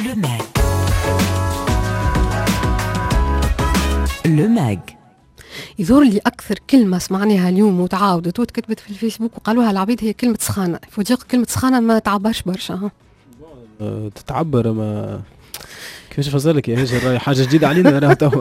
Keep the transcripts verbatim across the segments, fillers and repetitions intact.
Le Mag. Le Mag. يظهر لي أكثر كلمة سمعناها اليوم وتعاودت وتكتبت في الفيسبوك وقالوها العبيد هي كلمة سخانة. فوجيق كلمة سخانة ما تعبرش برشا. ها تتعبر ما كيفاش نفسرلك يا هاجر، حاجة جديدة علينا راهو توا.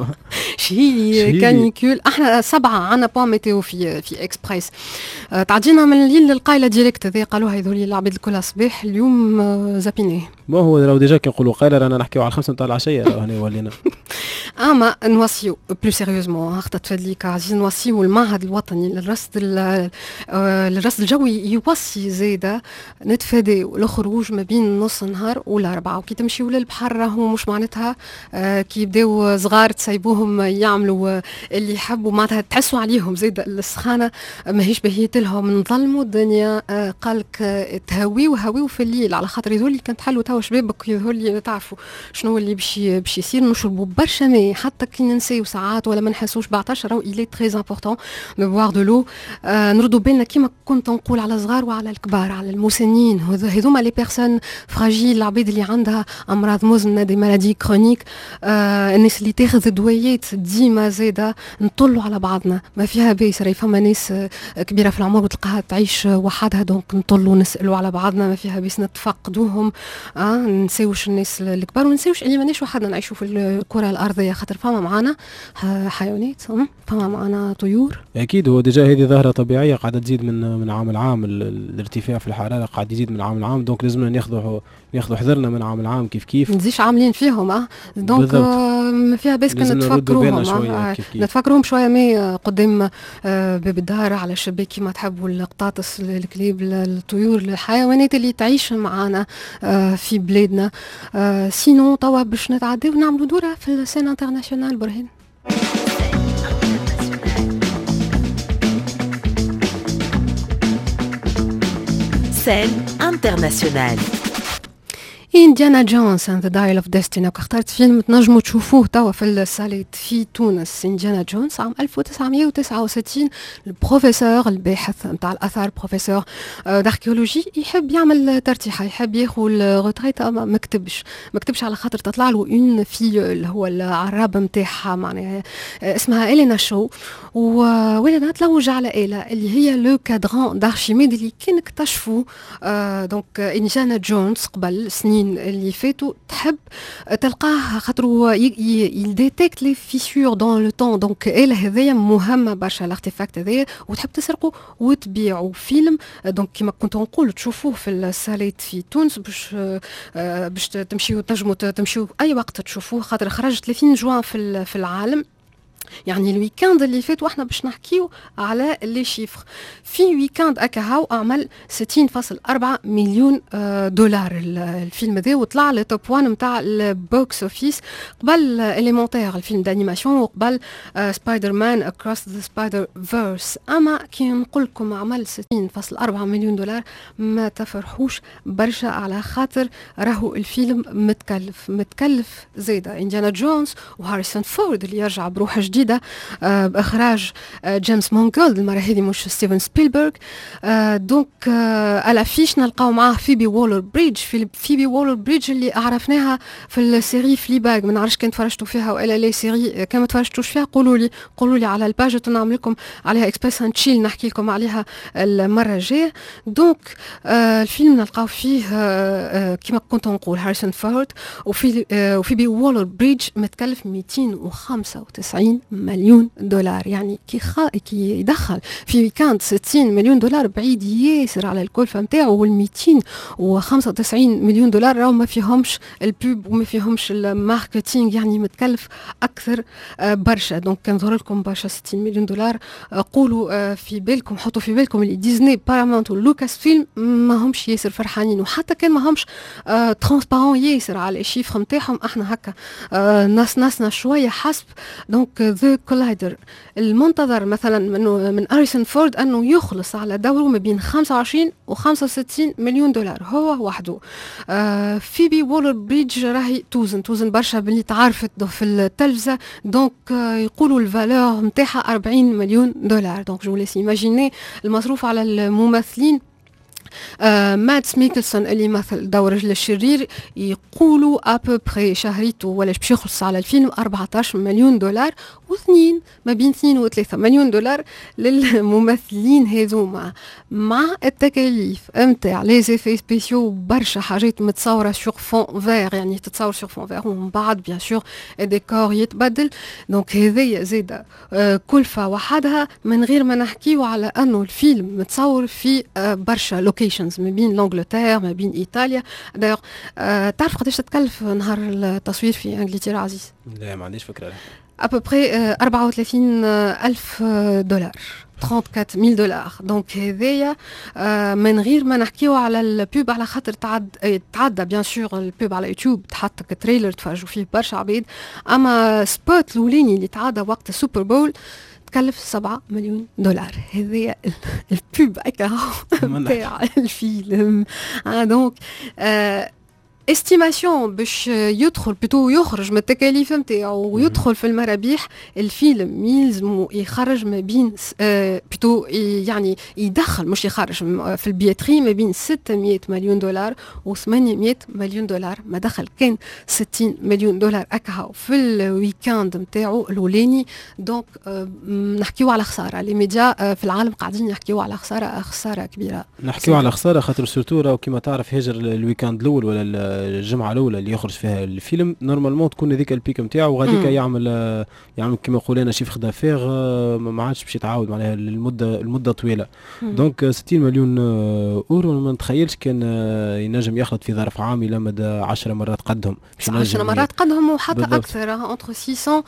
شهيلي كانيكول. احنا سبعة عنا بوا ميتيو في في اكسبريس. أه تعدينا من الليل للقايلة ديريكت ذي قالوها يذولي العبيد الكل صباح اليوم أه زابينيه. ما هو لو ديجا كنقولوا قايلة رانا نحكيو على الخمسة نتاع العشية راهو هنا ولينا. اما نوصيو بلو سيريوزمون هاخذت تفدليك عزيز نوصيو المعهد الوطني للرصد للرصد الجوي يوصي زاده نتفاداو الخروج ما بين نص النهار والاربعه، وكي تمشيو للبحر راهو مش معناتها آه كي يبداو صغار تسيبوهم يعملوا اللي يحبوا معناتها تحسوا عليهم زاده السخانه ماهيش بهيت لهم نظلموا الدنيا. آه قالك آه تهويو هويو في الليل على خاطر يظهر لي كانت حلوا توا شبابك يظهر لي تعرفوا شنو اللي باش باش يصير نشربوا برشا ماء حتى كي ننساو ساعات ولا ما نحسوش بعطش راهو إلي تري امبورطون دو بوار دو لو. نردوا بالنا كيما كنت نقول على الصغار وعلى الكبار على المسنين هذوما لي بيرسون فراجيل العبيد اللي عندها امراض مزمنه دي مالادي كرونيك. آه الناس اللي تاخذ دويات ديما زاده نطلوا على بعضنا ما فيها باس. راهي فما ناس كبيره في العمر وتلقاها تعيش وحدها دونك نطلوا نسالوا على بعضنا ما فيها باس نتفقدوهم. آه نساوش الناس الكبار ونساوش اللي ماناش وحدنا نعيشوا في الكره الارضيه خاطر فما معنا حيوانات فما معنا طيور. اكيد هو ديجا هذه ظاهره طبيعيه قاعده تزيد من من عام لعام، الارتفاع في الحراره قاعد يزيد من عام لعام، دونك لازمنا ناخذوا ناخذوا حذرنا من عام لعام كيف كيف نزيش عاملين فيهم. اه دونك ما فيها بس كنا نتفكروهم آه نتفكروهم شويه مي قدام آه باب الدار على الشباك كيما تحبوا القطاطس الكلاب الطيور الحيوانات اللي تعيش معنا آه في بلادنا. آه سينو توا باش نتعداو ونعملوا دوره في السين انترناسيونال برهان. Scène internationale. إنديانا جونز and the Dial of Destiny. واخترت فيلم تنجموا تشوفوه توا في الساليت في تونس. إنديانا جونز عام ألف وتسعمية وتسعة وستين. البروفيسور الباحث نتاع الآثار بروفيسور داركيولوجي يحب يعمل ترتيحة يحب ياخذ الريتريت ما مكتبش مكتبش على خاطر تطلع له اون فيول هو العراب نتاعها معناها اسمها إلينا شو وولدها تلوج على آلة اللي هي لو كادران دارشيميد اللي كان اكتشفوا آه دونك إنديانا جونز قبل سنين اللي فاتوا تحب تلقاه خاطر هو يديتكت لي فيسور دون لو طون دونك آلة هذيا مهمة برشا الارتيفاكت هذايا وتحب تسرقه وتبيعه. فيلم دونك كما كنت نقول تشوفوه في الساليت في تونس باش باش تمشيو تنجموا تمشيو اي وقت تشوفوه خاطر خرج ثلاثين جوان في في العالم يعني الويكاند اللي فات واحنا باش نحكيو على لي شيفر. في ويكاند اكاهاو عمل ستين فاصلة أربعة مليون دولار الفيلم ذا وطلع لي توب واحد نتاع البوكس اوفيس قبل اليمونتير الفيلم دانيماسيون وقبل سبايدر مان اكروس ذا سبايدر فيرس. اما كي نقول لكم عمل ستين فاصلة أربعة مليون دولار ما تفرحوش برشا على خاطر راهو الفيلم متكلف متكلف زيادة. إنديانا جونز وهاريسون فورد اللي يرجع بروح جديد جديدة آه بإخراج آه جيمس مونغولد المرة هذه مش ستيفن سبيلبرغ. آه دونك آه الافيش نلقاو معاه فيبي وولر بريدج في فيبي وولر بريدج اللي عرفناها في السيري فليباغ. ما نعرفش كان تفرجتوا فيها ولا لا سيري كان ما تفرجتوش فيها قولوا لي قولوا لي على الباج ونعمل لكم عليها اكسبريس هنشيل نحكي لكم عليها المرة الجاية. دونك آه الفيلم نلقاو فيه آه آه كما كنت نقول هاريسون فورد وفي آه وفيبي وولر بريدج متكلف مئتين وخمسة وتسعين مليون دولار. يعني كي خا... كي يدخل في ويكاند ستين مليون دولار بعيد ياسر على الكلفة نتاعو وال مئتين وخمسة وتسعين مليون دولار راهو ما فيهمش البوب وما فيهمش الماركتينغ يعني متكلف أكثر آه برشا. دونك كنظهر لكم برشا ستين مليون دولار آه قولوا آه في بالكم حطوا في بالكم اللي ديزني بارامونت ولوكاس فيلم ما همش ياسر فرحانين وحتى كان ما همش آه ترانسبارون ياسر على الشيفر نتاعهم احنا هكا آه ناس ناسنا شوية حسب. دونك ذا كولايدر المنتظر مثلا من من هاريسون فورد انه يخلص على دوره ما بين خمسة وعشرين و خمسة وستين مليون دولار هو وحده. آه فيبي وولر بريدج راهي توزن توزن برشا باللي تعرفت في التلفزه. دونك آه يقولوا الفالور نتاعها أربعين مليون دولار. دونك جو ليس ايماجيني المصروف على الممثلين آه ماتس ميكلسون اللي مثل دور رجل الشرير يقولوا ابوبري شهريته ولا باش يخلص على الفيلم أربعة عشر مليون دولار، واثنين ما بين اثنين وثلاثة مليون دولار للممثلين هذوما، مع التكاليف امتاع لي زيفي سبيسيو برشا حاجات متصوره سور فون فير، يعني تتصور سور فون فير ومن بعد بيان سور الديكور يتبدل. دونك هذيا زاده آه كلفه وحدها، من غير ما نحكيو على انه الفيلم متصور في آه برشا لوكيشنز ما بين لانجلتير ما بين ايطاليا. دايوغ آه تعرف قداش تتكلف نهار التصوير في انجلترا عزيز؟ لا ما عنديش فكره. ابوبري آه أربعة وثلاثين ألف دولار، أربعة وثلاثين ألف دولار. دونك هذايا آه من غير ما نحكيو على البوب، على خاطر تعد تعدى بيان سور البوب على يوتيوب، تحط كتريلر تفرجوا فيه برشا عبيد، اما سبوت الاولاني اللي تعدى وقت السوبر بول تكلف سبعة مليون دولار. هذه البوب هكا نتاع الفيلم. دونك استيماسيون باش يدخل بتو يخرج من التكاليف نتاعو ويدخل في المرابيح، الفيلم يلزمو يخرج ما بين آه بتو يعني يدخل مش يخرج في البياتري ما بين ستمائة مليون دولار و ثمانمائة مليون دولار. ما دخل كان ستين مليون دولار اكاو في الويكاند نتاعو الاولاني. دونك آه نحكيو على خساره، لي ميديا آه في العالم قاعدين يحكيو على خساره خساره كبيره. نحكيو على خساره خاطر سورتو راهو كيما تعرف هجر الويكاند الاول ولا الجمعه الاولى اللي يخرج فيها الفيلم نورمالمون تكون هذيك البيك نتاعو، وغاديك يعمل يعمل كما قولنا شيف دافير ما عادش باش يتعاود معناها المده المده طويله. دونك ستين مليون اورو ما نتخيلش كان ينجم يخلط في ظرف عام الى مدى عشر مرات قدهم، عشر مرات قدهم وحتى اكثر، انتر ستمائة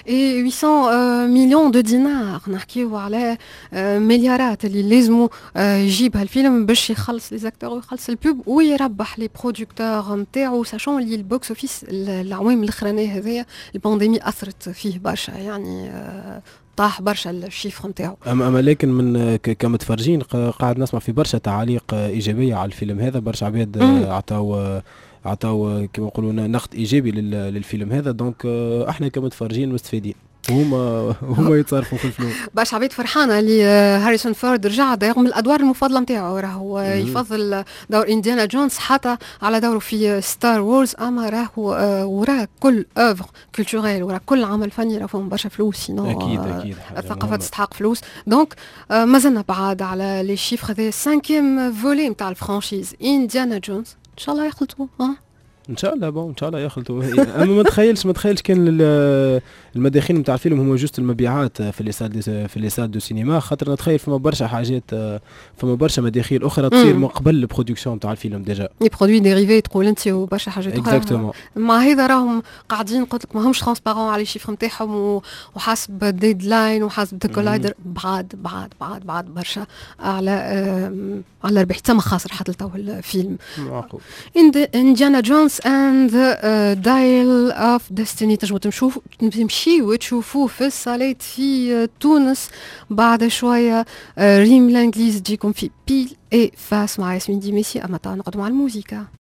و ثمانمائة مليون دو دينار. نحكيو على مليارات اللي لازموا يجيبها الفيلم باش يخلص لي زاكتور ويخلص البوب ويربح لي برودكتور نتاعو، ساشون اللي البوكس اوفيس العوام الاخرانيه هذيا البانديمي اثرت فيه برشا، يعني طاح برشا الشيفر نتاعو. اما اما لكن من كمتفرجين قاعد نسمع في برشا تعاليق ايجابيه على الفيلم هذا، برشا عباد عطاو عطاو كما يقولوا نقد ايجابي للفيلم هذا. دونك احنا كمتفرجين مستفيدين، هما هما يتصرفوا في الفلوس. برشا عباد فرحانه اللي هاريسون فورد رجع رغم الادوار المفضله نتاعو، راهو يفضل دور انديانا جونز حتى على دوره في ستار وورز، اما راهو وراه كل اوفر كولتوريل وراه كل عمل فني راه فيهم برشا فلوس، سينو اكيد اكيد الثقافه تستحق فلوس. دونك مازلنا بعاد على لي شيفر هذا السانكيم فولي نتاع الفرانشيز انديانا جونز، ان شاء الله يخلطوا ها ان شاء الله بون ان شاء الله يخلطوا. اما ما تخيلش ما تخيلش كان المداخيل نتاع الفيلم هما جوست المبيعات في لي سال في لي سال دو سينما، خاطر نتخيل فما برشا حاجات فما برشا مداخيل اخرى تصير من قبل البرودكسيون نتاع الفيلم ديجا، لي برودوي ديريفي تقول انت وبرشا حاجات اخرى. مع هذا راهم قاعدين قلت لك ماهمش ترونسبارون على الشيفر نتاعهم وحسب الديدلاين وحسب الكولايدر، بعاد بعاد بعاد بعاد برشا على آه على ربح تما خاسر حتى لتو الفيلم. معقول. انديانا جونز اند دايل اوف ديستني تنجموا تمشوا تمشيوا وتشوفوه في الصالات في تونس بعد شويه. ريم الانجليز تجيكم في بيل اي فاس مع ياسمين ديميسي، اما نقعدوا مع الموسيقى.